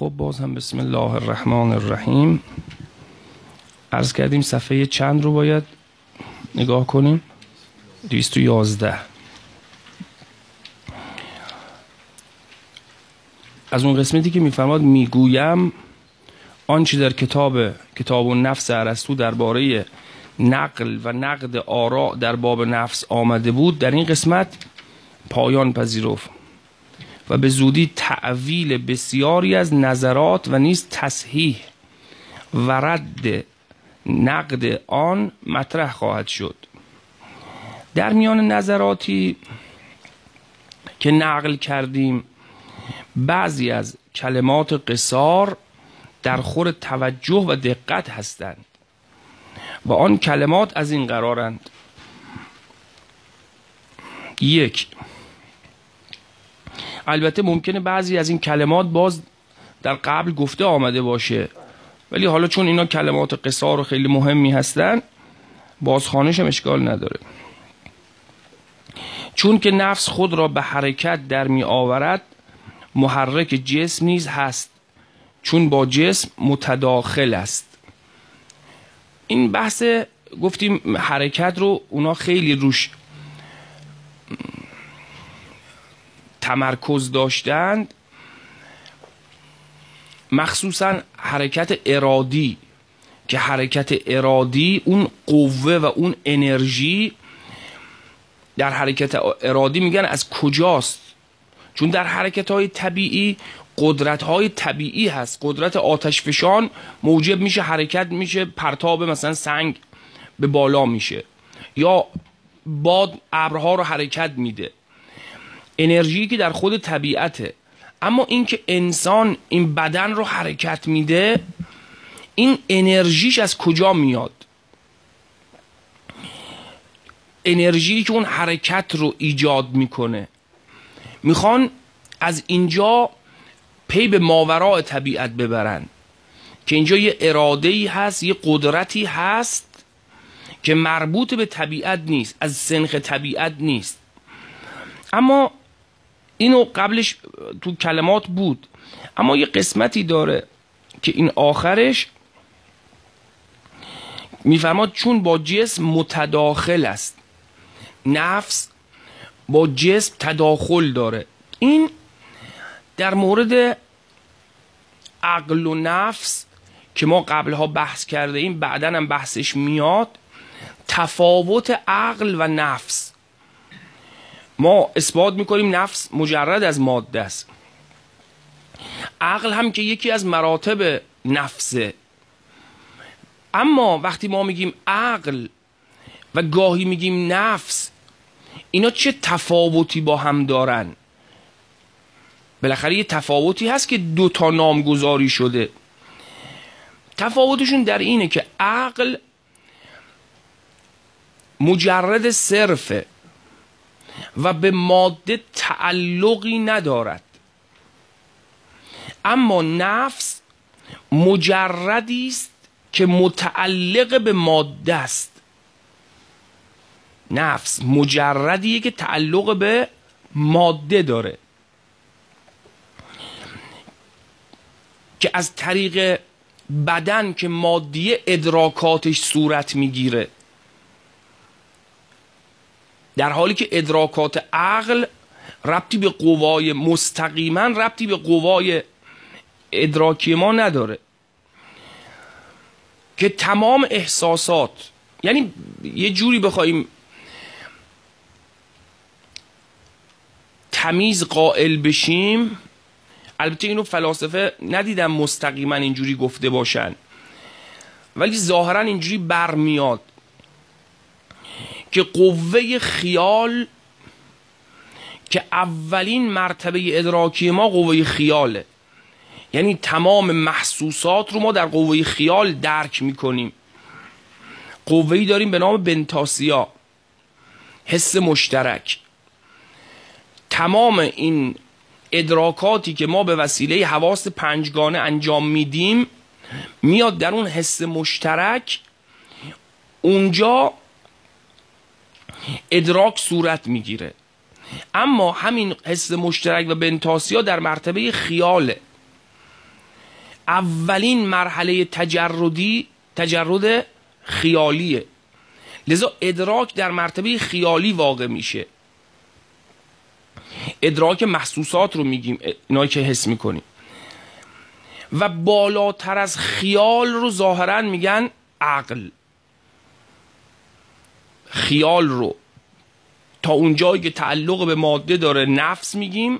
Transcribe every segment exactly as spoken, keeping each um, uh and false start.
خب باز هم بسم الله الرحمن الرحیم. عرض کردیم صفحه چند رو باید نگاه کنیم؟ دویست و یازده. از اون قسمتی که میفرماد میگویم آنچه در کتاب کتاب النفس ارسطو درباره نقل و نقد آراء در باب نفس آمده بود، در این قسمت پایان پذیرفت و به زودی تعویل بسیاری از نظرات و نیز تصحیح و رد نقد آن مطرح خواهد شد. در میان نظراتی که نقل کردیم، بعضی از کلمات قصار در خور توجه و دقت هستند و آن کلمات از این قرارند: یک، البته ممکنه بعضی از این کلمات باز در قبل گفته آمده باشه، ولی حالا چون اینا کلمات قصار و خیلی مهمی هستن بازخوانش هم اشکال نداره. چون که نفس خود را به حرکت در می آورد، محرک جسم نیز هست، چون با جسم متداخل است. این بحث گفتیم حرکت رو اونا خیلی روش تمرکز داشتند، مخصوصا حرکت ارادی، که حرکت ارادی اون قوه و اون انرژی در حرکت ارادی میگن از کجاست؟ چون در حرکت های طبیعی قدرت های طبیعی هست. قدرت آتش فشان موجب میشه حرکت میشه، پرتاب مثلا سنگ به بالا میشه، یا باد ابرها رو حرکت میده، انرژی که در خود طبیعته. اما اینکه انسان این بدن رو حرکت میده، این انرژیش از کجا میاد؟ انرژی که اون حرکت رو ایجاد میکنه. میخوان از اینجا پی به ماوراء طبیعت ببرن که اینجا یه اراده‌ای هست، یه قدرتی هست که مربوط به طبیعت نیست، از سنخ طبیعت نیست. اما اینو قبلش تو کلمات بود، اما یه قسمتی داره که این آخرش میفرماد چون با جسم متداخل است. نفس با جسم تداخل داره. این در مورد عقل و نفس که ما قبلها بحث کرده ایم، بعداً هم بحثش میاد. تفاوت عقل و نفس، ما اثبات میکنیم نفس مجرد از ماده است، عقل هم که یکی از مراتب نفسه. اما وقتی ما میگیم عقل و گاهی میگیم نفس، اینا چه تفاوتی با هم دارن؟ بالاخره یه تفاوتی هست که دو تا نامگذاری شده. تفاوتشون در اینه که عقل مجرد صرفه و به ماده تعلقی ندارد، اما نفس مجردی است که متعلق به ماده است. نفس مجردیه که تعلق به ماده داره، که از طریق بدن که مادیه ادراکاتش صورت میگیره، در حالی که ادراکات عقل ربطی به قوای مستقیما ربطی به قوای ادراکی ما نداره، که تمام احساسات، یعنی یه جوری بخوایم تمیز قائل بشیم، البته اینو فلاسفه ندیدم مستقیما اینجوری گفته باشن، ولی ظاهرا اینجوری برمیاد که قوه خیال، که اولین مرتبه ادراکی ما قوه خیاله، یعنی تمام محسوسات رو ما در قوه خیال درک میکنیم. قوه‌ای داریم به نام بنتاسیا، حس مشترک. تمام این ادراکاتی که ما به وسیله حواس پنجگانه انجام میدیم میاد در اون حس مشترک، اونجا ادراک صورت میگیره. اما همین حس مشترک و بنتاسیا در مرتبه خیاله. اولین مرحله تجردی تجرد خیالیه، لذا ادراک در مرتبه خیالی واقع میشه. ادراک محسوسات رو میگیم، اینایی که حس میکنیم، و بالاتر از خیال رو ظاهرا میگن عقل. خیال رو تا اونجایی که تعلق به ماده داره نفس میگیم،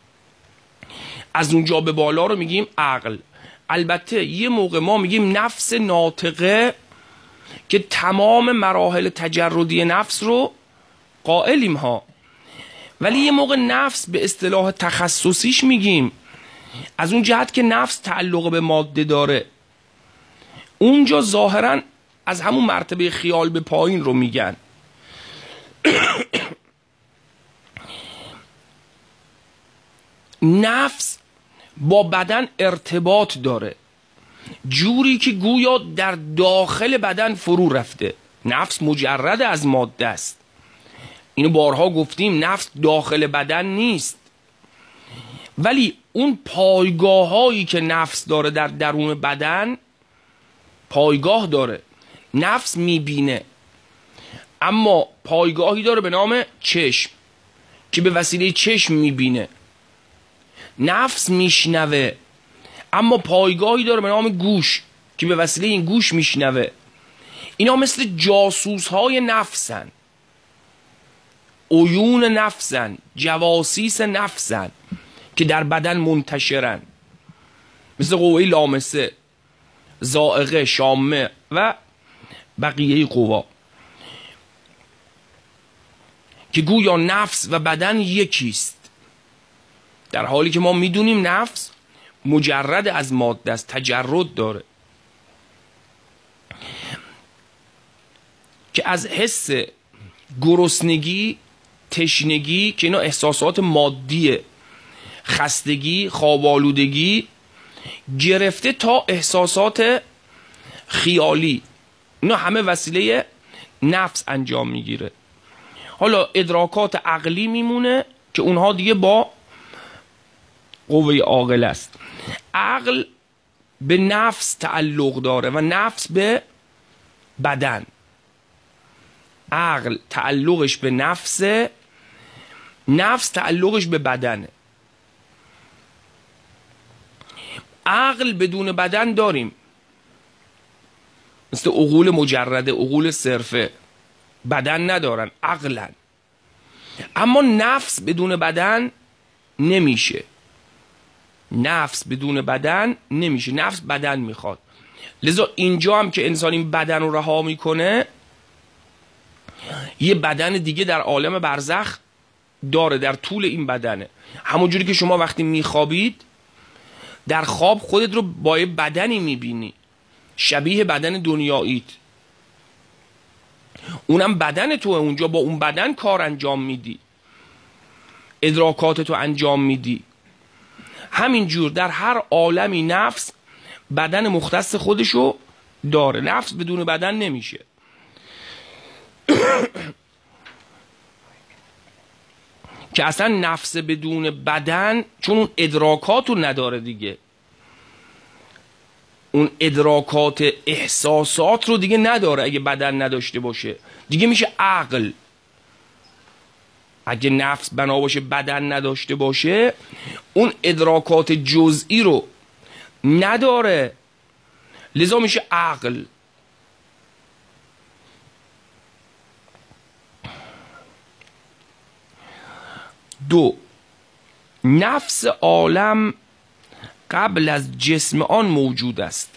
از اونجا به بالا رو میگیم عقل. البته یه موقع ما میگیم نفس ناطقه که تمام مراحل تجردی نفس رو قائلیم ها، ولی یه موقع نفس به اصطلاح تخصصیش میگیم از اون جهت که نفس تعلق به ماده داره. اونجا ظاهرا از همون مرتبه خیال به پایین رو میگن. نفس با بدن ارتباط داره، جوری که گویا در داخل بدن فرو رفته. نفس مجرد از ماده است، اینو بارها گفتیم. نفس داخل بدن نیست، ولی اون پایگاه هایی که نفس داره در درون بدن پایگاه داره. نفس میبینه، اما پایگاهی داره به نام چشم که به وسیله چشم میبینه. نفس میشنوه، اما پایگاهی داره به نام گوش که به وسیله این گوش میشنوه. اینا مثل جاسوس های نفسن، عیون نفسن، جواسیس نفسن که در بدن منتشرن، مثل قوه لامسه، ذائقه، شامه و بقیه قوا، که گویا نفس و بدن یکیست، در حالی که ما میدونیم نفس مجرد از ماده است، تجرد داره، که از حس گرسنگی، تشنگی که اینا احساسات مادیه، خستگی، خوابالودگی، گرفته تا احساسات خیالی، اینا همه وسیله نفس انجام میگیره. حالا ادراکات عقلی میمونه که اونها دیگه با قوه عاقل است. عقل به نفس تعلق داره و نفس به بدن. عقل تعلقش به نفسه، نفس تعلقش به بدنه. عقل بدون بدن داریم، مثل عقول مجرده، عقول صرفه، بدن ندارن، عقلن. اما نفس بدون بدن نمیشه. نفس بدون بدن نمیشه، نفس بدن میخواد. لذا اینجا هم که انسان این بدن رو رها میکنه، یه بدن دیگه در عالم برزخ داره، در طول این بدنه. همونجوری که شما وقتی میخوابید در خواب خودت رو با یه بدنی میبینی شبیه بدن دنیاییت، اونم بدن تو، اونجا با اون بدن کار انجام میدی، ادراکات تو انجام میدی. همینجور در هر عالمی نفس بدن مختص خودشو داره، نفس بدون بدن نمیشه. که اصلا نفس بدون بدن، چون اون ادراکاتو نداره دیگه، اون ادراکات احساسات رو دیگه نداره. اگه بدن نداشته باشه دیگه میشه عقل. اگه نفس بنا باشه بدن نداشته باشه، اون ادراکات جزئی رو نداره، لذا میشه عقل. دو، نفس عالم قبل از جسم آن موجود است.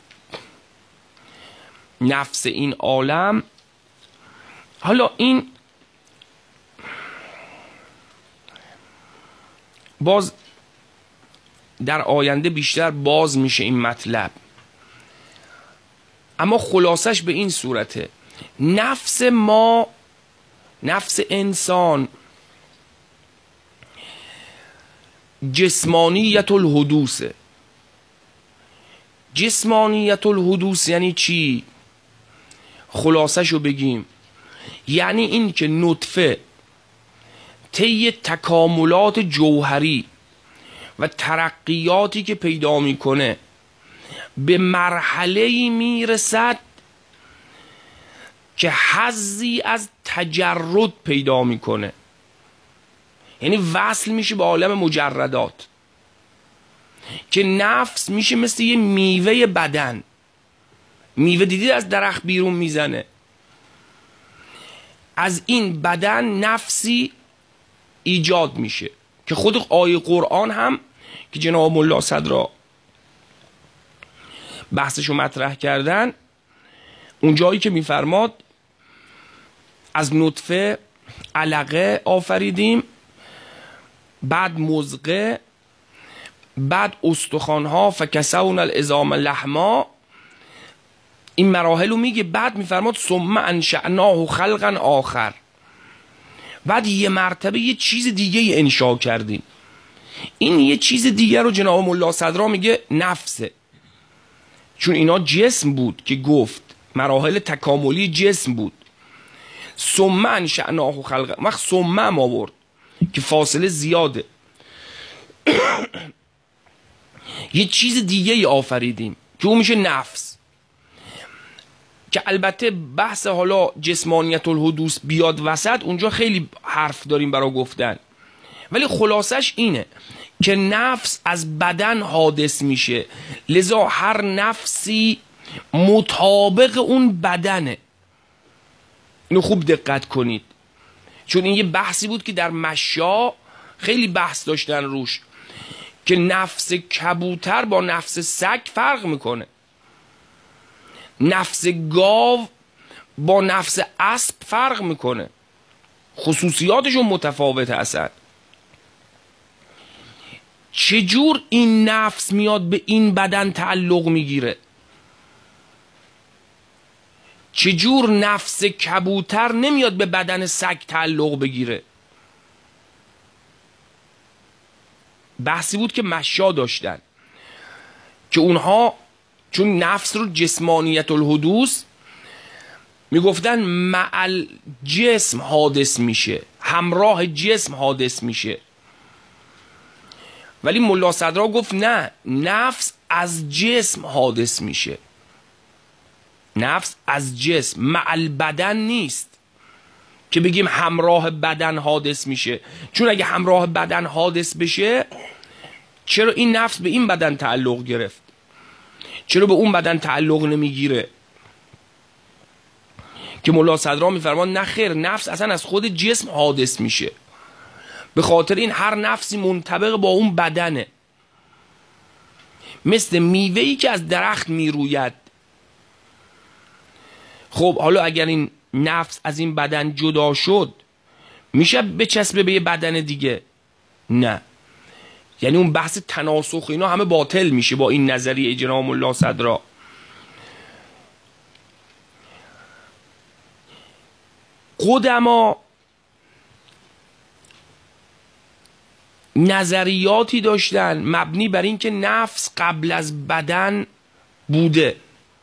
نفس این عالم، حالا این باز در آینده بیشتر باز میشه این مطلب، اما خلاصش به این صورته: نفس ما، نفس انسان، جسمانیت الحدوث. جسمانیت الحدوث یعنی چی؟ خلاصش رو بگیم، یعنی این که نطفه طی تکاملات جوهری و ترقیاتی که پیدا میکنه به مرحله میرسد که حظی از تجرد پیدا میکنه، یعنی وصل میشه به عالم مجردات، که نفس میشه مثل یه میوه بدن. میوه دیدید از درخت بیرون میزنه، از این بدن نفسی ایجاد میشه که خود آیه قرآن هم که جناب ملا صدرا بحثشو مطرح کردن، اون جایی که میفرماد از نطفه علقه آفریدیم، بعد مضغه، بعد استخوانها فکسون العظام لحما، این مراحل رو میگه. بعد میفرماد ثم انشأناه خلقا آخر، بعد یه مرتبه یه چیز دیگه ای انشا کردیم. این یه چیز دیگه رو جناب ملا صدرا میگه نفسه، چون اینا جسم بود که گفت مراحل تکاملی جسم بود. ثم انشأناه خلقا، وقت ثم هم آورد که فاصله زیاده. یه چیز دیگه ای آفریدیم که اون میشه نفس، که البته بحث حالا جسمانیت الحدوث بیاد وسط، اونجا خیلی حرف داریم برای گفتن، ولی خلاصش اینه که نفس از بدن حادث میشه، لذا هر نفسی مطابق اون بدنه. اینو خوب دقت کنید، چون این یه بحثی بود که در مشا خیلی بحث داشتن روش، که نفس کبوتر با نفس سگ فرق میکنه، نفس گاو با نفس اسب فرق میکنه، خصوصیاتشون متفاوته اصلا. چجور این نفس میاد به این بدن تعلق میگیره؟ چجور نفس کبوتر نمیاد به بدن سگ تعلق بگیره؟ بحثی بود که مشا داشتن که اونها چون نفس رو جسمانیت الحدوث میگفتن مع جسم حادث میشه، همراه جسم حادث میشه، ولی ملا صدرا گفت نه، نفس از جسم حادث میشه، نفس از جسم، مع بدن نیست که بگیم همراه بدن حادث میشه. چون اگه همراه بدن حادث بشه، چرا این نفس به این بدن تعلق گرفت؟ چرا به اون بدن تعلق نمیگیره؟ که ملا صدرا میفرمان نه خیر، نفس اصلا از خود جسم حادث میشه، به خاطر این هر نفسی منطبق با اون بدنه، مثل میوه‌ای که از درخت میروید. خب حالا اگر این نفس از این بدن جدا شد، میشه بچسبه به یه بدن دیگه؟ نه، یعنی اون بحث تناسخ اینا همه باطل میشه با این نظریه جناب ملا صدرا. قدما نظریاتی داشتن مبنی بر این که نفس قبل از بدن بوده،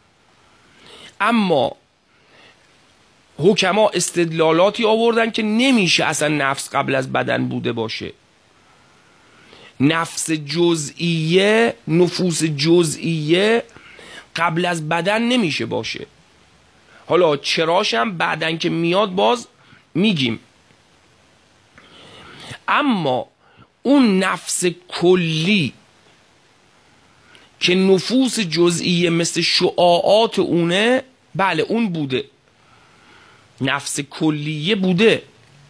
اما حکما استدلالاتی آوردن که نمیشه اصلا نفس قبل از بدن بوده باشه. نفس جزئیه، نفوس جزئیه قبل از بدن نمیشه باشه. حالا چراش هم بعدن که میاد باز میگیم، اما اون نفس کلی که نفوس جزئیه مثل شعاعات اونه، بله اون بوده، نفس کلیه بوده،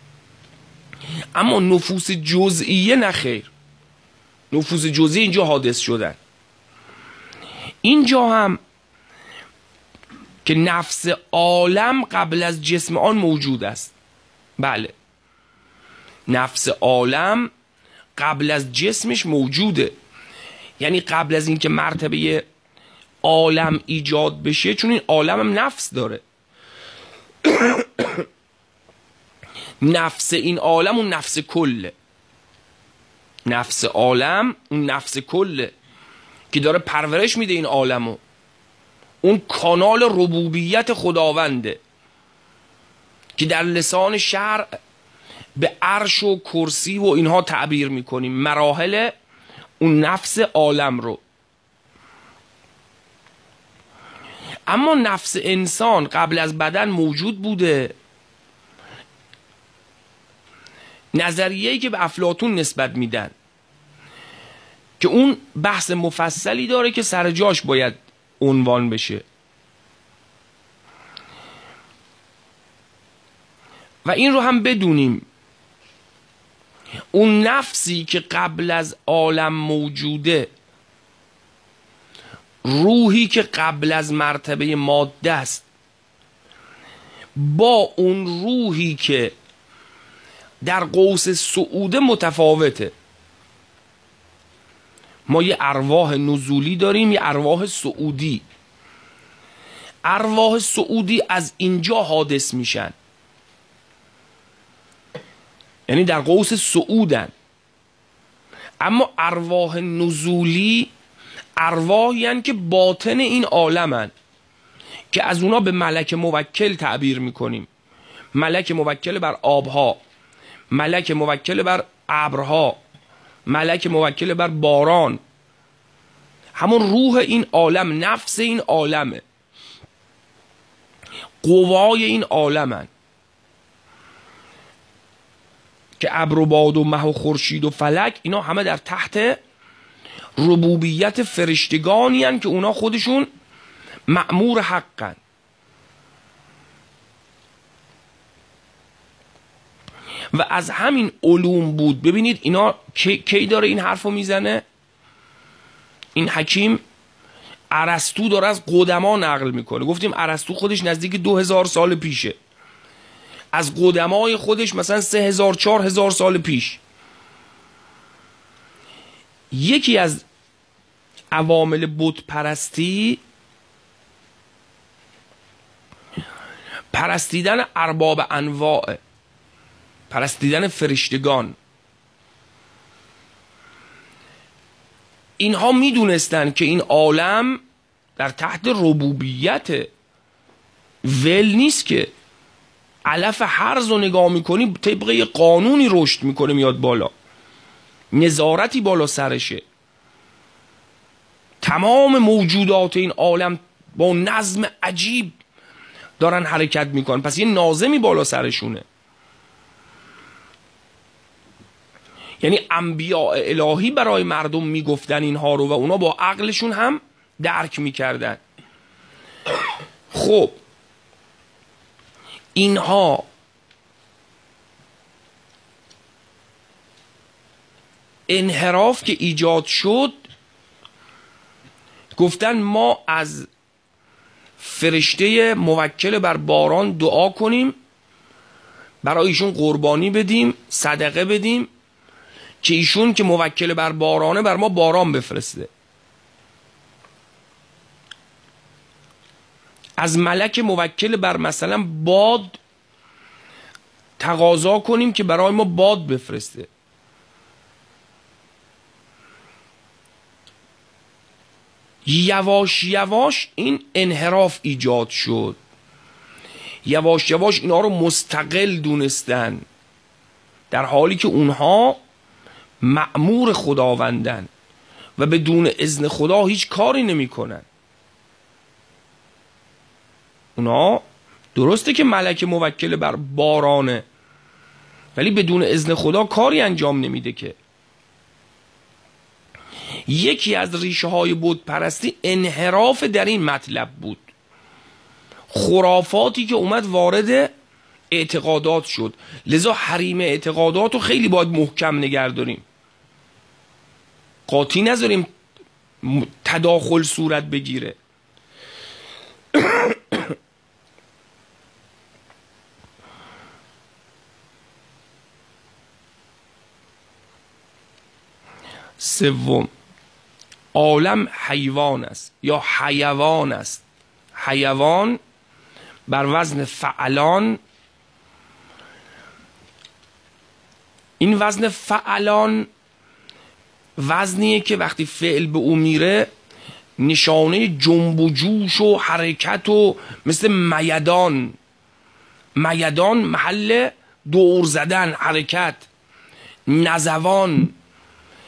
اما نفوس جزئیه نخیر، نفوس جزئی اینجا حادث شدن. اینجا هم که نفس عالم قبل از جسم آن موجود است، بله نفس عالم قبل از جسمش موجوده، یعنی قبل از اینکه مرتبه عالم ایجاد بشه، چون این عالم هم نفس داره. نفس این عالم اون نفس کله، نفس عالم اون نفس کله که داره پرورش میده این عالمو، اون کانال ربوبیت خداونده که در لسان شرع به عرش و کرسی و اینها تعبیر میکنیم، مراحل اون نفس عالم رو. اما نفس انسان قبل از بدن موجود بوده. نظریه‌ای که به افلاطون نسبت میدن که اون بحث مفصلی داره که سر جاش باید عنوان بشه و این رو هم بدونیم اون نفسی که قبل از عالم موجوده، روحی که قبل از مرتبه ماده است، با اون روحی که در قوس صعوده متفاوته. ما یه ارواح نزولی داریم، یه ارواح صعودی. ارواح صعودی از اینجا حادث میشن، یعنی در قوس صعودن. اما ارواح نزولی ارواحی هستند که باطن این عالمن که از اونا به ملک موکل تعبیر میکنیم. ملک موکل بر آبها، ملک موکل بر ابرها، ملک موکل بر باران. همون روح این عالم، نفس این عالمه، قوای این عالمن که ابر و باد و مه و خورشید و فلک، اینا همه در تحت ربوبیت فرشتگانی هن که اونا خودشون مأمور حقن. و از همین علوم بود. ببینید اینا کی, کی داره این حرفو میزنه؟ این حکیم ارسطو داره از قدما نقل میکنه. گفتیم ارسطو خودش نزدیک دو هزار سال پیشه، از قدمای خودش مثلا سه هزار چهار هزار سال پیش. یکی از عوامل بت پرستی پرستیدن ارباب انواع، پرستیدن فرشتگان. اینها میدونستن که این عالم در تحت ربوبیت، ول نیست که علف هرز رو نگاه میکنی طبق یه قانونی رشد میکنه میاد بالا، نظارتی بالا سرشه. تمام موجودات این عالم با نظم عجیب دارن حرکت میکنن، پس یه ناظمی بالا سرشونه. یعنی انبیاء الهی برای مردم میگفتن اینها رو و اونا با عقلشون هم درک میکردن. خب اینها انحراف که ایجاد شد، گفتن ما از فرشته موکل بر باران دعا کنیم، برای ایشون قربانی بدیم، صدقه بدیم که ایشون که موکل بر بارانه بر ما باران بفرسته. از ملک موکل بر مثلا باد تقاضا کنیم که برای ما باد بفرسته. یواش یواش این انحراف ایجاد شد، یواش یواش اینا رو مستقل دونستن، در حالی که اونها مأمور خداوندن و بدون اذن خدا هیچ کاری نمی کنن. اونا درسته که ملک موکل بر بارانه، ولی بدون اذن خدا کاری انجام نمیده که. یکی از ریشه های بت پرستی انحراف در این مطلب بود، خرافاتی که اومد وارد اعتقادات شد. لذا حریم اعتقادات رو خیلی باید محکم نگه داریم، قاطی نذاریم تداخل صورت بگیره. سوم، عالم حیوان است یا حیوان است. حیوان بر وزن فعلان. این وزن فعلان وزنیه که وقتی فعل به او میره نشانه جنب و جوش و حرکت و مثل میدان. میدان محل دور زدن، حرکت، نزوان،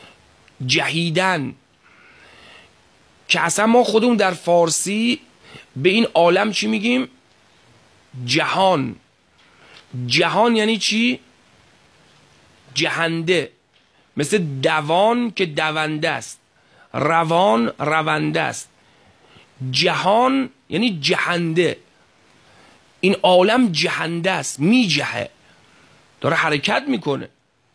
جهیدن، که اصلا ما خودمون در فارسی به این عالم چی میگیم؟ جهان. جهان یعنی چی؟ جهنده، مثل دوان که دونده است، روان رونده است. جهان یعنی جهنده. این عالم جهنده است، می جهه، داره حرکت میکنه.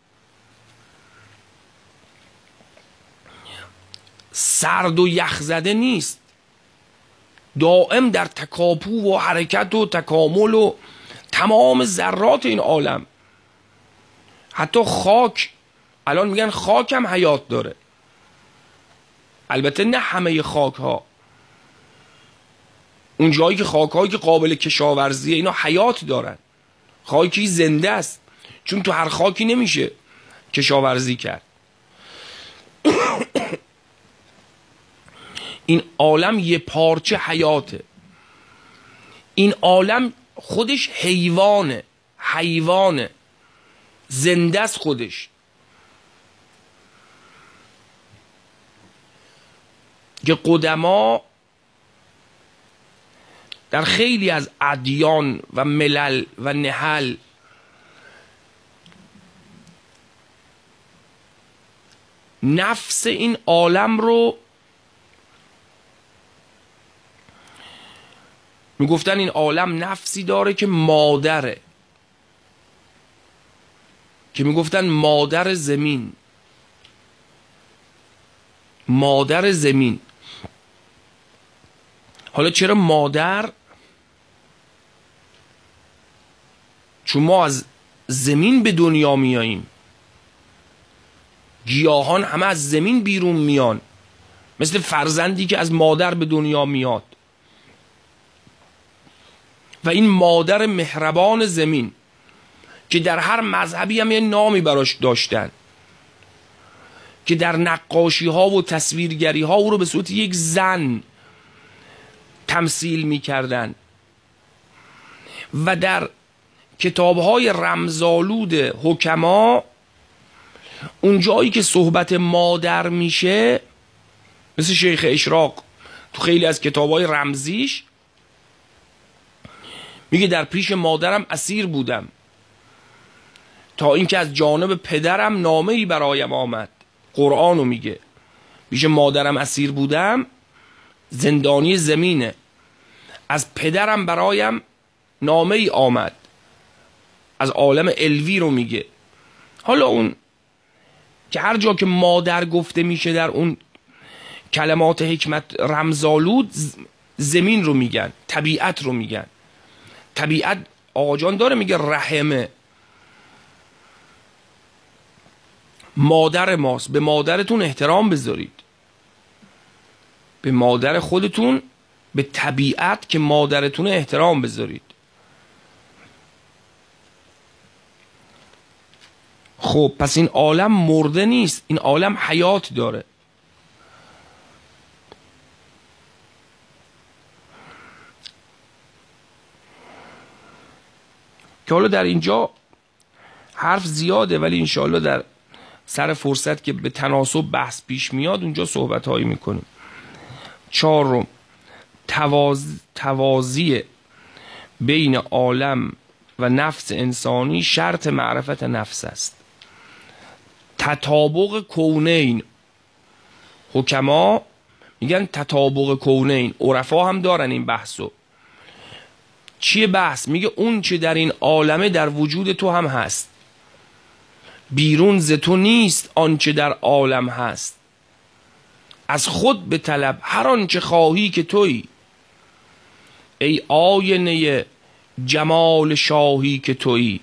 سرد و یخ زده نیست، دائم در تکاپو و حرکت و تکامل و تمام ذرات این عالم. حتی خاک، الان میگن خاک هم حیات داره. البته نه همه خاک ها، اون جایی که خاک هایی که قابل کشاورزیه اینا حیات دارن. خاکی زنده است، چون تو هر خاکی نمیشه کشاورزی کرد. این عالم یه پارچه حیاته. این عالم خودش حیوانه، حیوانه، زنده است خودش. که قدما در خیلی از ادیان و ملل و نهل نفس این عالم رو میگفتن این عالم نفسی داره که مادره، که میگفتن مادر زمین، مادر زمین. حالا چرا مادر؟ چون ما از زمین به دنیا میاییم، گیاهان همه از زمین بیرون میان، مثل فرزندی که از مادر به دنیا میاد. و این مادر مهربان زمین که در هر مذهبی هم یه نامی براش داشتن، که در نقاشی ها و تصویرگری ها او رو به صورت یک زن تمثیل می کردن و در کتاب های رمزآلود حکما اون جایی که صحبت مادر میشه، مثل شیخ اشراق تو خیلی از کتاب های رمزیش میگه در پیش مادرم اسیر بودم تا اینکه از جانب پدرم نامه‌ای برایم آمد. قرآنو میگه پیش مادرم اسیر بودم، زندانی زمینه، از پدرم برایم نامه‌ای آمد، از عالم علوی رو میگه. حالا اون که هر جا که مادر گفته میشه در اون کلمات حکمت رمزآلود، زمین رو میگن، طبیعت رو میگن. طبیعت آقا جان داره میگه رحمه، مادر ماست. به مادرتون احترام بذارید، به مادر خودتون، به طبیعت که مادرتون احترام بذارید. خب پس این عالم مرده نیست، این عالم حیات داره. که حالا در اینجا حرف زیاده، ولی انشاءالله در سر فرصت که به تناسب بحث پیش میاد اونجا صحبت هایی میکنیم. چهارم، تواز... توازی بین عالم و نفس انسانی شرط معرفت نفس است. تطابق کونین، حکما میگن تطابق کونین، عرفا هم دارن این بحثو. چیه بحث؟ میگه اون چه در این عالمه در وجود تو هم هست، بیرون ز تو نیست آنچه در عالم هست. از خود به طلب هر آنچه خواهی که تویی، ای آینه جمال شاهی که تویی.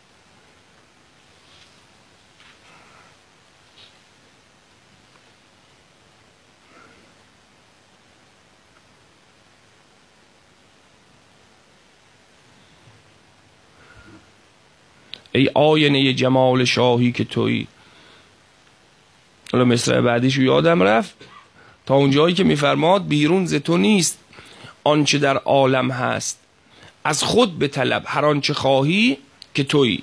ای آینه جمال شاهی که تویی. حالا مصرع بعدیشو یادم رفت، تا اونجایی که میفرماد بیرون ز تو نیست آنچه در عالم هست، از خود به طلب هر آنچه خواهی که تویی.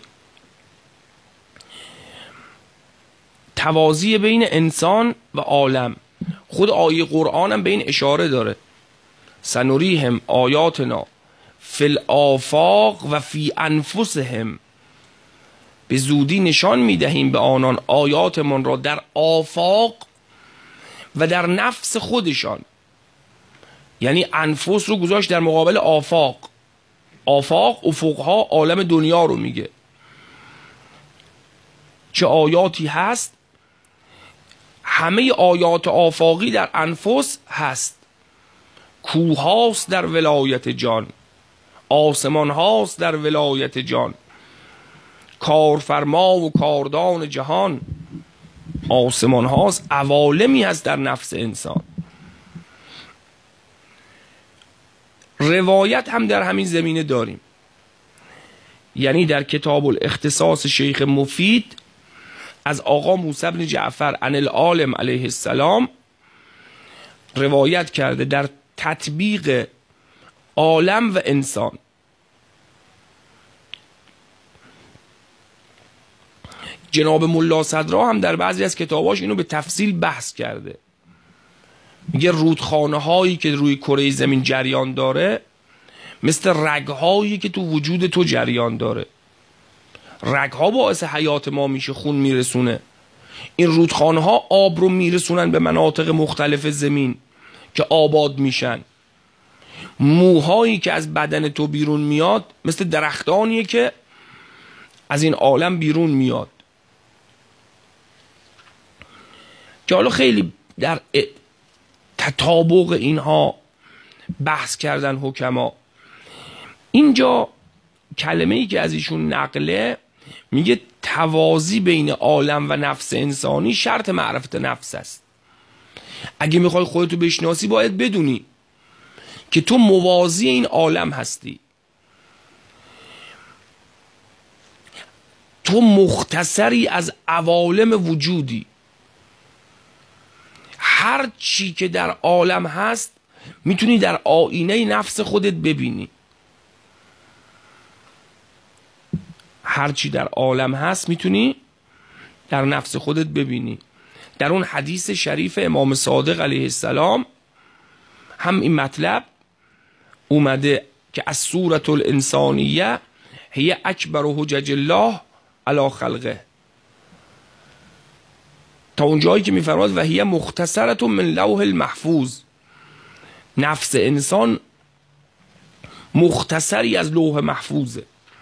توازی بین انسان و عالم، خود آیه قرآن هم به این اشاره داره. سنریهم آیاتنا فی الآفاق و فی انفسهم، به زودی نشان میدهیم به آنان آیاتمان را در آفاق و در نفس خودشان. یعنی انفس رو گذاشت در مقابل آفاق. آفاق افقها عالم دنیا رو میگه. چه آیاتی هست؟ همه آیات آفاقی در انفس هست. کوه هاست در ولایت جان، آسمان هاست در ولایت جان، کارفرما و کاردان جهان. آسمان هاست، عوالمی هست در نفس انسان. روایت هم در همین زمینه داریم. یعنی در کتاب الاختصاص شیخ مفید از آقا موسی بن جعفر عن العالم علیه السلام روایت کرده در تطبیق عالم و انسان. جناب ملا صدرا هم در بعضی از کتاباش اینو به تفصیل بحث کرده. میگه رودخانه هایی که روی کره زمین جریان داره مثل رگ هایی که تو وجود تو جریان داره. رگ ها باعث حیات ما میشه، خون میرسونه. این رودخانه ها آب رو میرسونن به مناطق مختلف زمین که آباد میشن. موهایی که از بدن تو بیرون میاد مثل درختانیه که از این عالم بیرون میاد. که حالا خیلی در تطابق اینها بحث کردن حکما. اینجا کلمه ای که از ایشون نقله میگه توازی بین عالم و نفس انسانی شرط معرفت نفس است. اگه میخوای خودتو بشناسی باید بدونی که تو موازی این عالم هستی. تو مختصری از عوالم وجودی. هر چی که در عالم هست میتونی در آینه نفس خودت ببینی. هر چی در عالم هست میتونی در نفس خودت ببینی. در اون حدیث شریف امام صادق علیه السلام هم این مطلب اومده که از صورت الانسانیه هی اکبر حجج الله علی خلقه، تا اون جایی که میفرماد و هی مختصرت من لوح المحفوظ. نفس انسان مختصری از لوح محفوظه.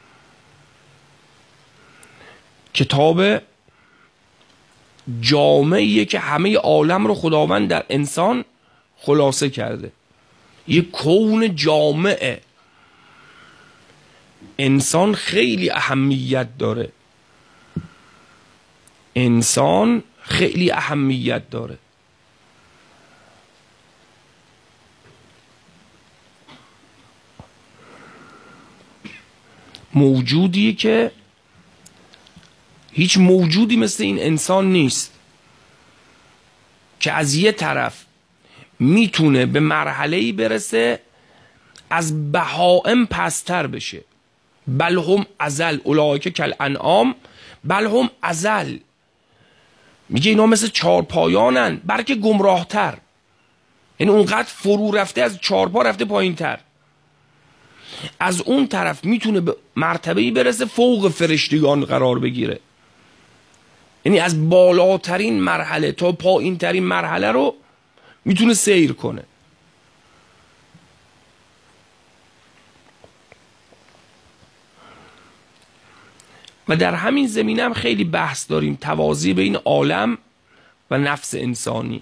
کتاب جامعیه که همه عالم رو خداوند در انسان خلاصه کرده. یک کون جامعه. انسان خیلی اهمیت داره. انسان خیلی اهمیت داره. موجودیه که هیچ موجودی مثل این انسان نیست که از یه طرف میتونه به مرحله‌ای برسه از بهائم پستر بشه. بل هم ازل اولئک کالانعام بل هم ازل. میگه اینا مثل چارپایانن بلکه گمراهتر. یعنی اونقدر فرو رفته از چارپا رفته پایین تر. از اون طرف میتونه به مرتبه‌ای برسه فوق فرشتگان قرار بگیره. یعنی از بالاترین مرحله تا پایین ترین مرحله رو میتونه سیر کنه. و در همین زمینه هم خیلی بحث داریم، توازی بین عالم و نفس انسانی.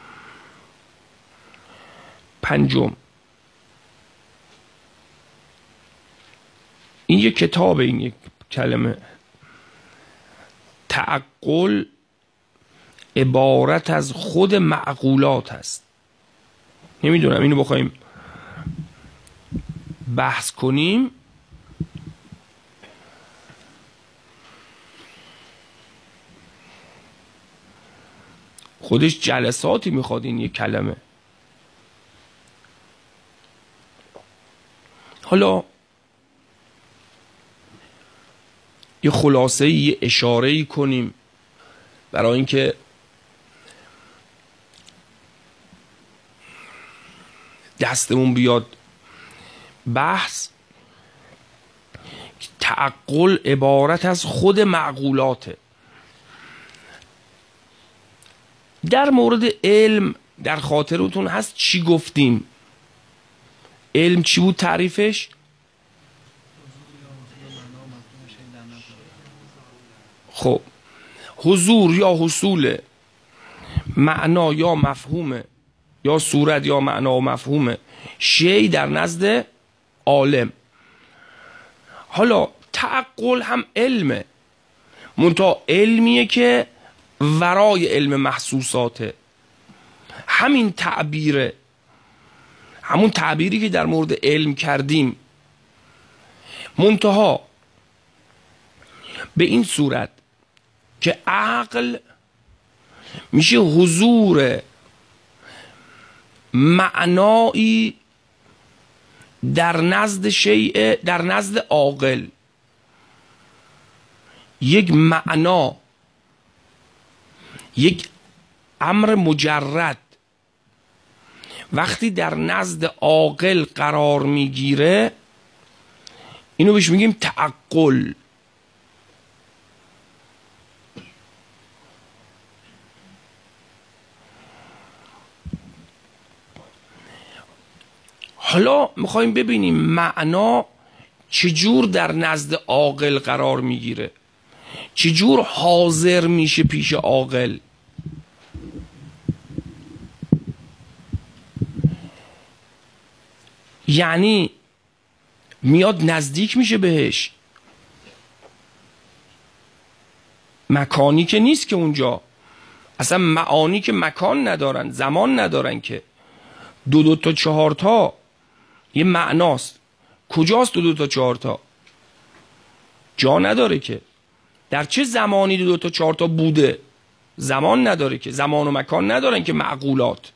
پنجم، این یک کتاب، این یک کلمه تعقل عبارت از خود معقولات هست. نمیدونم اینو بخوایم بحث کنیم خودش جلساتی میخواد. این یک کلمه حالا یه خلاصه یه اشاره کنیم برای اینکه دستمون بیاد بحث، تعقل عبارت از خود معقولاته. در مورد علم در خاطرتون هست چی گفتیم؟ علم چی بود تعریفش؟ خب حضور یا حصول معنا یا مفهوم یا صورت یا معنا و مفهوم شی در نزد عالم. حالا تعقل هم علمه، منتها علمیه که ورای علم محسوساته. همین تعبیره، همون تعبیری که در مورد علم کردیم، منتها به این صورت که عقل میشه حضور معنایی در نزد شیء، در نزد عاقل. یک معنا، یک امر مجرد وقتی در نزد عاقل قرار میگیره، اینو بهش میگیم تعقل. حالا میخوایم ببینیم معنا چجور در نزد عاقل قرار میگیره، چجور حاضر میشه پیش عاقل. یعنی میاد نزدیک میشه بهش. مکانی که نیست که اونجا، اصلا معانی که مکان ندارن، زمان ندارن، که دو دو تا چهار تا یه معناست. کجاست دو دو تا چهار تا؟ جا نداره که. در چه زمانی دو دو تا چهار تا بوده؟ زمان نداره که، زمان و مکان ندارن که معقولات.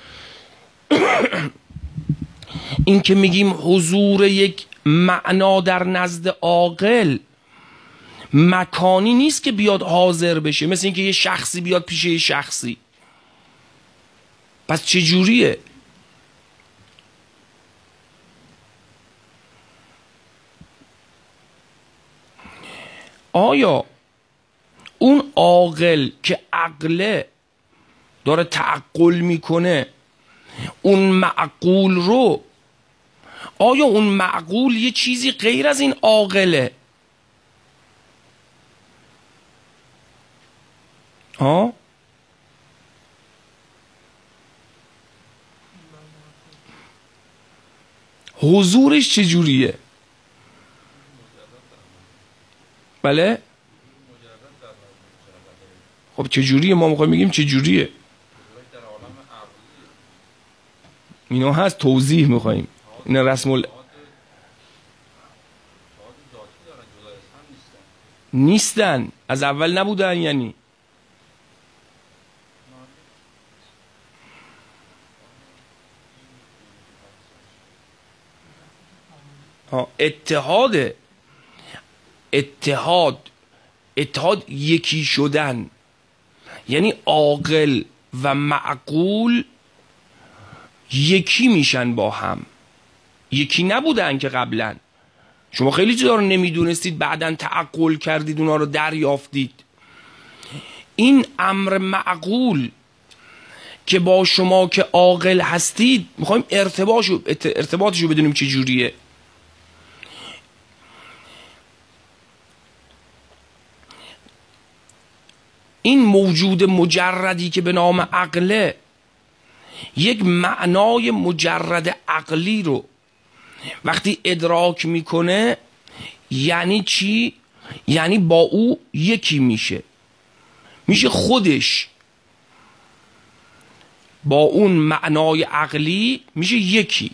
این که میگیم حضور یک معنا در نزد عاقل مکانی نیست که بیاد حاضر بشه، مثل اینکه یه شخصی بیاد پیش یه شخصی. پس چه جوریه؟ آیا اون عاقل که عقله داره تعقل میکنه، اون معقول رو، آیا اون معقول یه چیزی غیر از این عاقله؟ ها؟ حضورش چجوریه؟ بله؟ خب چجوریه؟ ما میخوایم بگیم چجوریه. اینا هست، توضیح میخوایم. اینا رسم ال... نیستن، از اول نبودن. یعنی ها اتحاد اتحاد اتحاد یکی شدن، یعنی عاقل و معقول یکی میشن با هم. یکی نبودن که قبلا. شما خیلی چیزا رو نمیدونستید، بعدن تعقل کردید، اونا رو دریافتید. این امر معقول که با شما که عاقل هستید میخوایم ارتباطشو ارتباطشو بدونیم چه جوریه. این موجود مجردی که به نام عقله یک معنای مجرد عقلی رو وقتی ادراک میکنه، یعنی چی؟ یعنی با او یکی میشه، میشه خودش با اون معنای عقلی میشه یکی.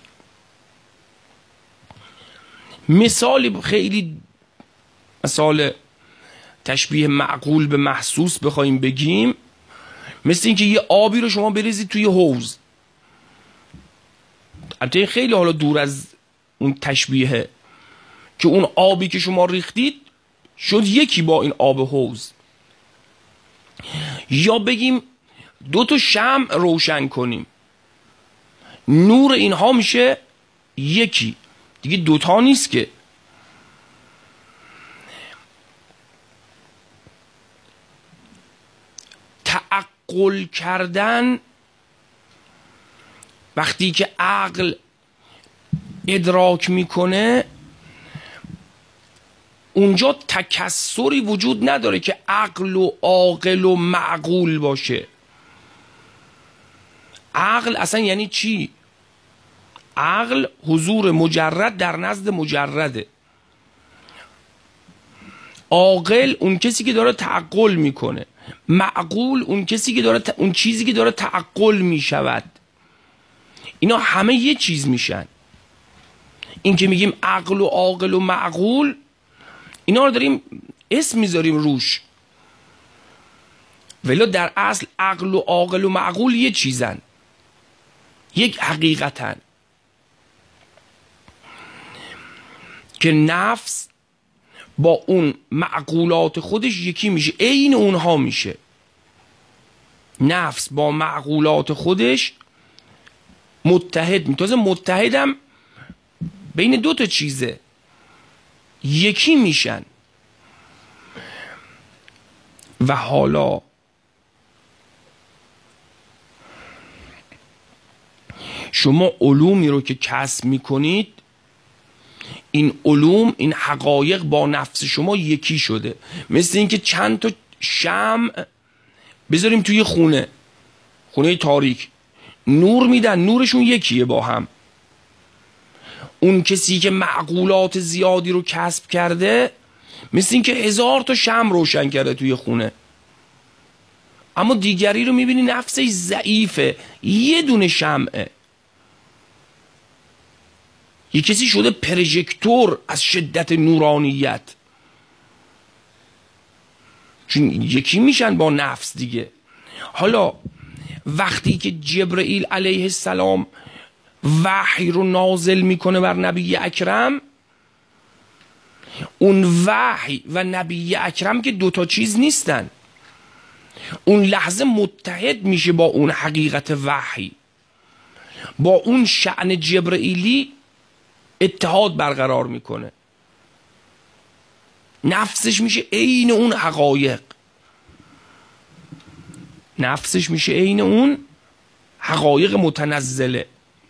مثال خیلی مثال تشبیه معقول به محسوس بخوایم بگیم، مثل اینکه یه آبی رو شما بریزید توی حوض. البته خیلی حالا دور از اون تشبیهه که اون آبی که شما ریختید شد یکی با این آب حوض. یا بگیم دو تا شمع روشن کنیم، نور اینها میشه یکی دیگه، دوتا نیست که. تعقل کردن، وقتی که عقل ادراک میکنه، اونجا تکسری وجود نداره که عقل و عاقل و معقول باشه. عقل اصلا یعنی چی؟ عقل حضور مجرد در نزد مجرده. عاقل اون کسی که داره تعقل میکنه، معقول اون کسی که داره ت... اون چیزی که داره تعقل میشود. اینا همه یه چیز میشن. این که میگیم عقل و عاقل و معقول، اینا رو داریم اسم میذاریم روش، ولی در اصل عقل و عاقل و معقول یه چیزن، یک حقیقتن. که نفس با اون معقولات خودش یکی میشه، عین اونها میشه. نفس با معقولات خودش متحد می تازه متحدم بین دو تا چیزه، یکی میشن. و حالا شما علومی رو که کسب میکنید، این علوم، این حقایق با نفس شما یکی شده. مثل اینکه چند تا شمع بذاریم توی خونه، خونه تاریک، نور میدن، نورشون یکیه با هم. اون کسی که معقولات زیادی رو کسب کرده، مثل اینکه هزار تا شمع روشن کرده توی خونه، اما دیگری رو میبینی نفسش ضعیفه، یه دونه شمعه. یه کسی شده پروژکتور از شدت نورانیت، چون یکی میشن با نفس دیگه. حالا وقتی که جبرئیل علیه السلام وحی رو نازل میکنه بر نبی اکرم، اون وحی و نبی اکرم که دوتا چیز نیستن، اون لحظه متحد میشه با اون حقیقت وحی، با اون شأن جبرئیلی اتحاد برقرار میکنه. نفسش میشه عین اون حقایق، نفسش میشه عین اون حقایق متنزله.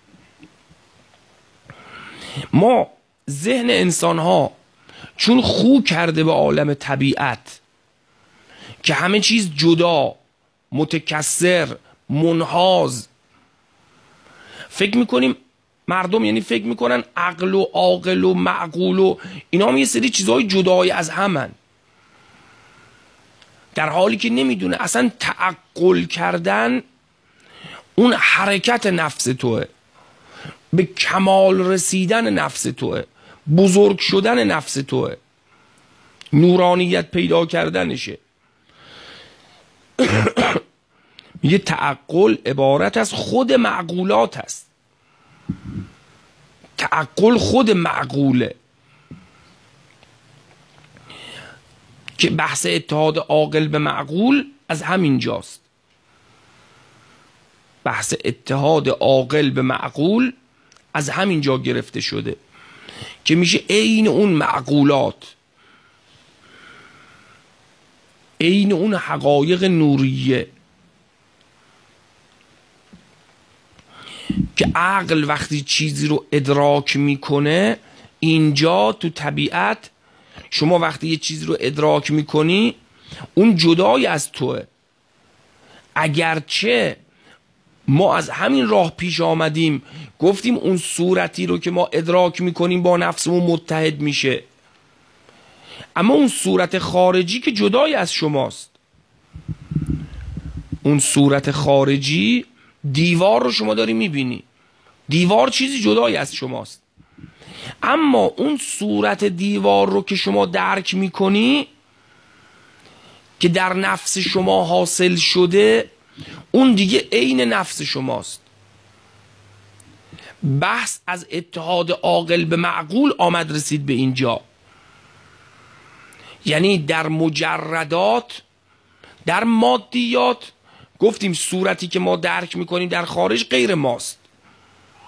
ما ذهن انسان ها چون خو کرده به عالم طبیعت که همه چیز جدا، متکثر، منحاز، فکر میکنیم مردم، یعنی فکر میکنن عقل و عاقل و معقول و اینا هم یه سری چیزهای جدای از همن، در حالی که نمیدونه اصلا تعقل کردن اون حرکت نفس توه، به کمال رسیدن نفس توه، بزرگ شدن نفس توه، نورانیت پیدا کردنشه. میگه تعقل عبارت از خود معقولات است. تعقل خود معقوله، که بحث اتحاد عاقل به معقول از همین جاست. بحث اتحاد عاقل به معقول از همین جا گرفته شده که میشه عین اون معقولات، عین اون حقایق نوریه که عقل وقتی چیزی رو ادراک میکنه، اینجا تو طبیعت شما وقتی یه چیزی رو ادراک میکنی، اون جدای از توه. اگرچه ما از همین راه پیش آمدیم، گفتیم اون صورتی رو که ما ادراک میکنیم با نفسمون متحد میشه، اما اون صورت خارجی که جدای از شماست، اون صورت خارجی، دیوار رو شما داری میبینی، دیوار چیزی جدای از شماست، اما اون صورت دیوار رو که شما درک میکنی که در نفس شما حاصل شده، اون دیگه عین نفس شماست. بحث از اتحاد عاقل به معقول آمد رسید به اینجا، یعنی در مجردات، در مادیات گفتیم صورتی که ما درک میکنیم در خارج غیر ماست،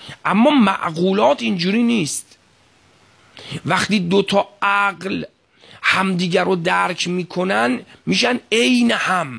اما معقولات اینجوری نیست. وقتی دوتا عقل همدیگر رو درک میکنن میشن عین هم.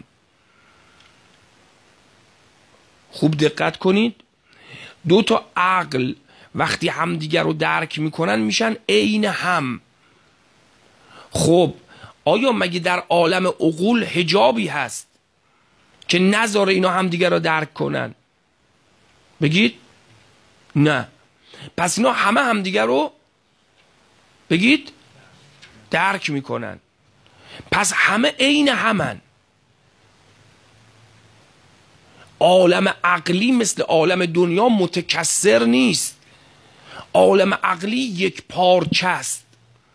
خوب دقت کنید، دوتا عقل وقتی همدیگر رو درک میکنن میشن عین هم. خب آیا مگه در عالم عقول حجابی هست که نذاره اینا همدیگر رو درک کنن؟ بگید نه. پس اینا همه همدیگر رو بگید درک میکنن. پس همه عین همن. عالم عقلی مثل عالم دنیا متکثر نیست. عالم عقلی یک پارچه است.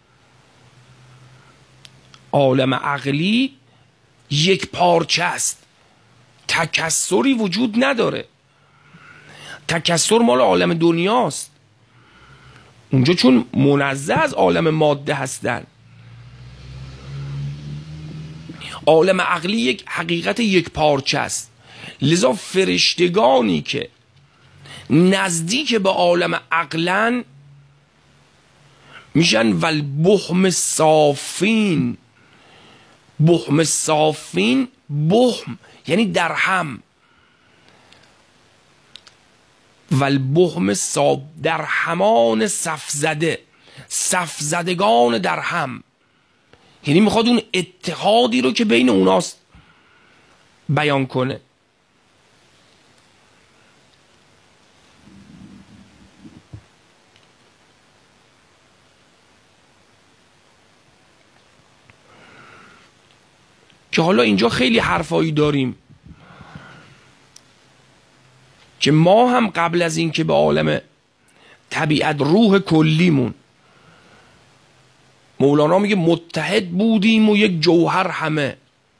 عالم عقلی یک پارچه است، تکثری وجود نداره. تکثر مال عالم دنیاست. اونجا چون منزه از عالم ماده هستن. عالم عقلی یک حقیقت یک پارچه است. لذا فرشتگانی که نزدیک به عالم عقلن میشن والبهم صافین. بهم صافین، بهم یعنی در هم. والبهم صاف، در همان صف زده، صف زدگان در هم. یعنی میخواد اون اتحادی رو که بین اوناست بیان کنه. که حالا اینجا خیلی حرفایی داریم که ما هم قبل از این که به عالم طبیعت روح کلیمون، مولانا میگه متحد بودیم و یک جوهر همه.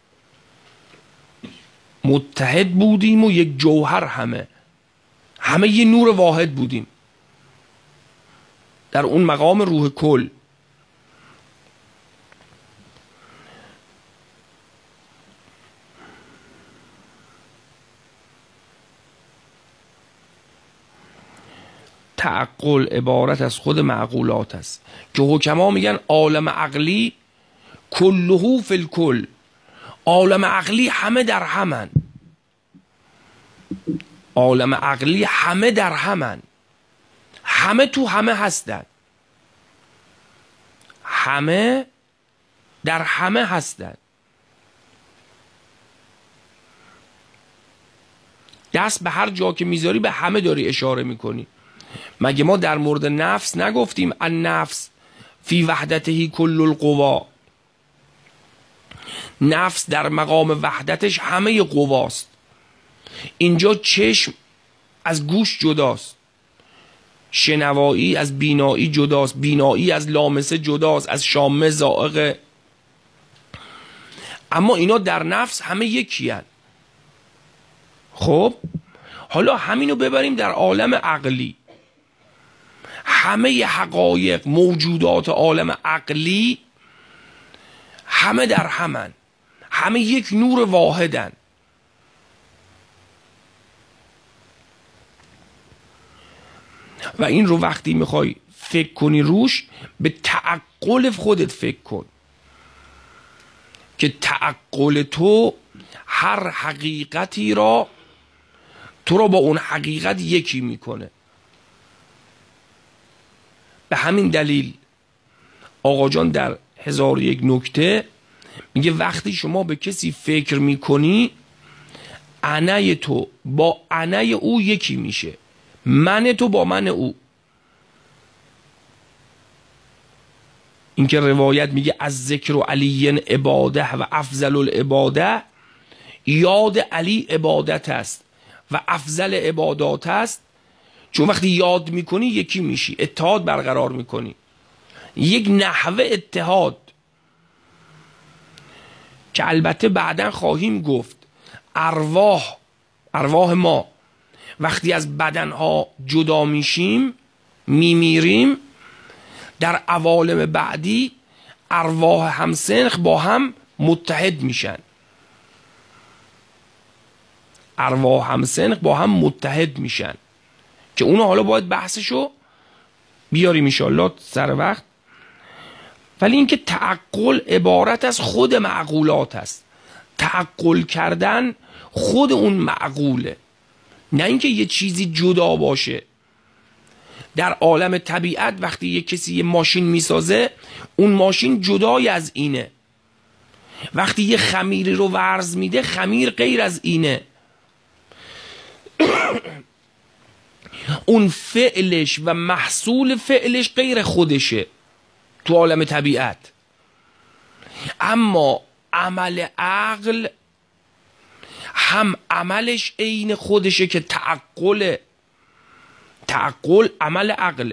متحد بودیم و یک جوهر همه. همه یه نور واحد بودیم در اون مقام روح کل. تعقل عبارت از خود معقولات است که حکما میگن عالم عقلی کلهو فی الکل. عالم عقلی همه در همن. عالم عقلی همه در همن. همه تو همه هستن. همه در همه هستن. دست به هر جا که میذاری به همه داری اشاره میکنی. مگه ما در مورد نفس نگفتیم النفس فی وحدته کل القوا؟ نفس در مقام وحدتش همه قواست. اینجا چشم از گوش جداست، شنوایی از بینایی جداست، بینایی از لامسه جداست، از شامه ذائقه. اما اینا در نفس همه یکی هن. خب حالا همینو ببریم در عالم عقلی. همه حقایق موجودات عالم عقلی همه در همن. همه یک نور واحدن. و این رو وقتی میخوای فکر کنی روش، به تعقل خودت فکر کن که تعقل تو هر حقیقتی را تو را با اون حقیقت یکی میکنه. به همین دلیل آقا جان در هزار و یک نکته میگه وقتی شما به کسی فکر میکنی، انای تو با انای او یکی میشه، من تو با من او. این که روایت میگه از ذکر و علی عباده و افضل العباده، یاد علی عبادت است و افضل عبادات است. چون وقتی یاد میکنی یکی میشی، اتحاد برقرار میکنی. یک نحوه اتحاد که البته بعداً خواهیم گفت ارواح ارواح ما وقتی از بدنها جدا میشیم، میمیریم، در عوالم بعدی ارواح همسنخ با هم متحد میشن. ارواح همسنخ با هم متحد میشن که اونو حالا باید بحثشو بیاریم انشالله سر وقت. ولی اینکه تعقل عبارت از خود معقولات است، تعقل کردن خود اون معقوله، نه اینکه یه چیزی جدا باشه. در عالم طبیعت وقتی یه کسی یه ماشین میسازه، اون ماشین جدای از اینه. وقتی یه خمیری رو ورز میده، خمیر غیر از اینه. اون فعلش و محصول فعلش غیر خودشه تو عالم طبیعت. اما عمل عقل هم عملش عین خودشه که تعقل. تعقل عمل عقله،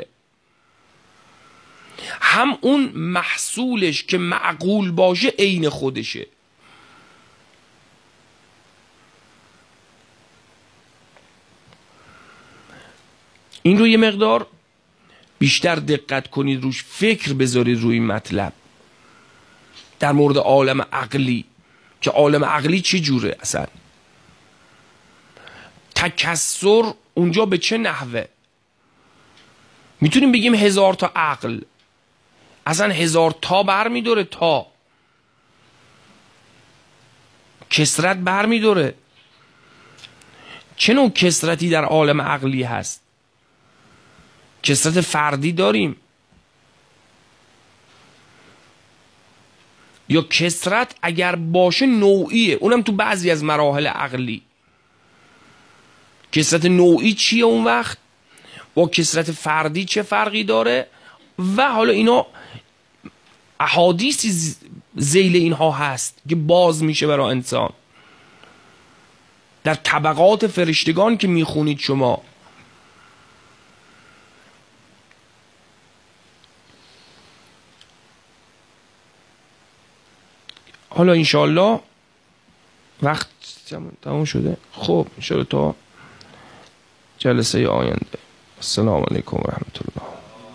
هم اون محصولش که معقول باشه عین خودشه. این رو یه مقدار بیشتر دقت کنید روش، فکر بذارید روی این مطلب در مورد عالم عقلی، که عالم عقلی چی جوره اصلا. تکسر اونجا به چه نحوه؟ میتونیم بگیم هزار تا عقل، اصلا هزار تا بر میداره، تا کسرت بر میداره. چه نوع کسرتی در عالم عقلی هست؟ کسرت فردی داریم یا کسرت اگر باشه نوعیه، اونم تو بعضی از مراحل عقلی. کسرت نوعی چیه اون وقت؟ با کسرت فردی چه فرقی داره؟ و حالا اینا احادیثی ذیل اینها هست که باز میشه برای انسان در طبقات فرشتگان که میخونید شما. حالا انشالله وقت تموم شده. خب انشالله تا جلسه آینده. السلام علیکم و رحمت الله.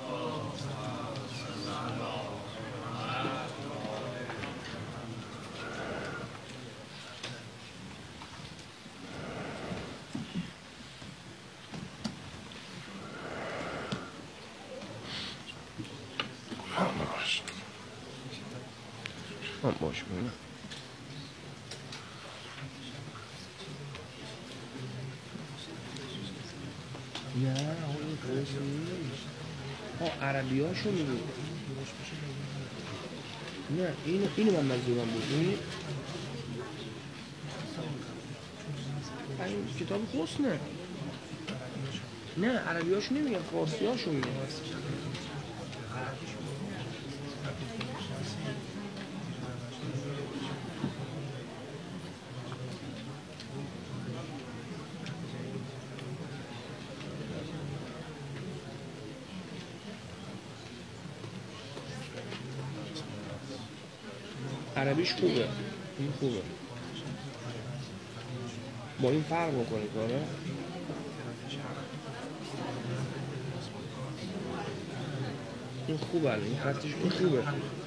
هم باش بینم. نه اون درست نیست. ها عربی هاشو میگه. نه اینو اینو من منظورم بود. این این کتاب حسنه. نه عربی هاشو نمیگن، فارسی هاشو میگن. عربیش خوبه، این خوبه. با این فرق بکنید آره. این خوبه، این خطش این خوبه.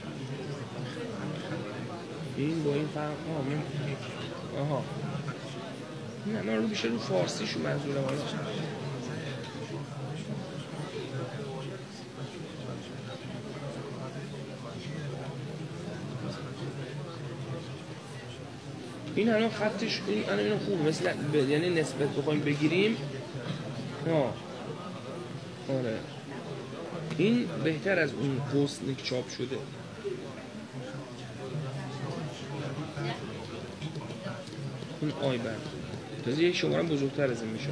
این با این فرق ها من آها نه من رو بیشتر رو فارسیشو منظورم آره. این الان خطش این الان اینو خوبه مثل ب... یعنی نسبت بخوایم بگیریم ها آره این بهتر از اون حسن چاپ شده. این آیبر تازه یک شماره بزرگتر از این میشه.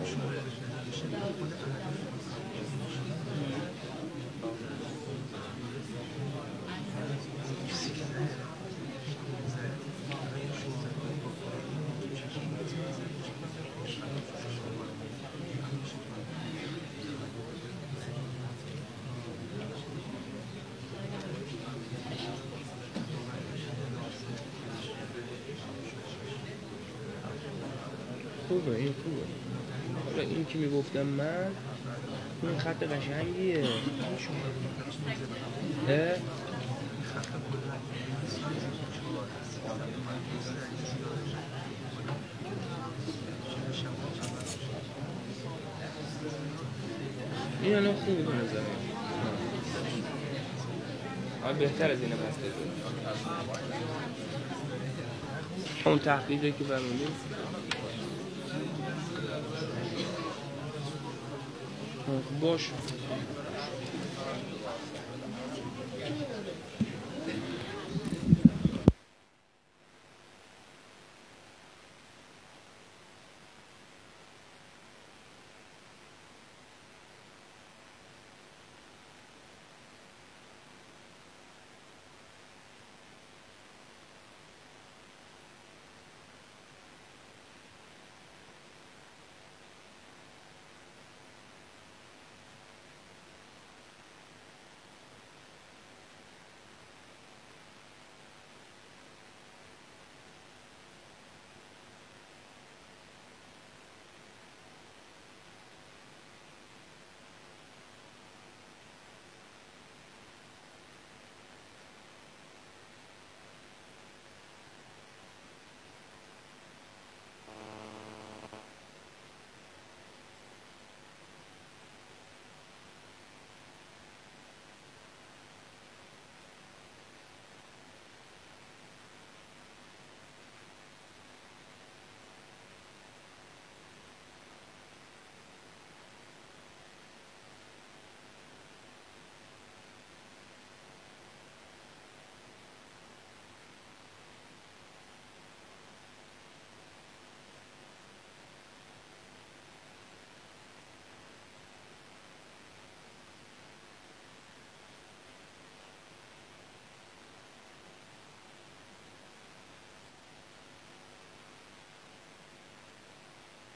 خوبه این خوبه. حالا این که میگفتم من این خط قشنگیه. اه؟ این الان خوبه به نظر من، بهتر از اینه بسته اون تحقیقی که فرمودیم باش.